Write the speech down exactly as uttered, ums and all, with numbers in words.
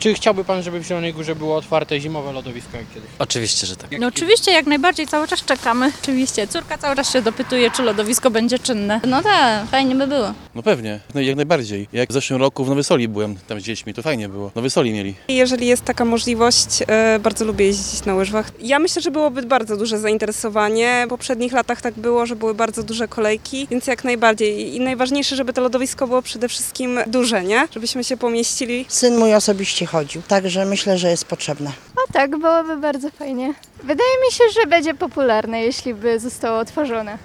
Czy chciałby pan, żeby w Zielonej Górze było otwarte zimowe lodowisko jak kiedyś? Oczywiście, że tak. No oczywiście, jak najbardziej, cały czas czekamy. Oczywiście, córka cały czas się dopytuje, czy lodowisko będzie czynne. No tak, fajnie by było. No pewnie, no jak najbardziej. Jak w zeszłym roku w Nowej Soli byłem tam z dziećmi, to fajnie było. Nowej Soli mieli. Jeżeli jest taka możliwość, e, bardzo lubię jeździć na łyżwach. Ja myślę, że byłoby bardzo duże zainteresowanie. W poprzednich latach tak było, że były bardzo duże kolejki, więc jak najbardziej. I najważniejsze, żeby to lodowisko było przede wszystkim duże, nie? Żebyśmy się pomieścili. Syn mój osobiście chodził, także myślę, że jest potrzebne. O tak, byłoby bardzo fajnie. Wydaje mi się, że będzie popularne, jeśli by zostało otworzone.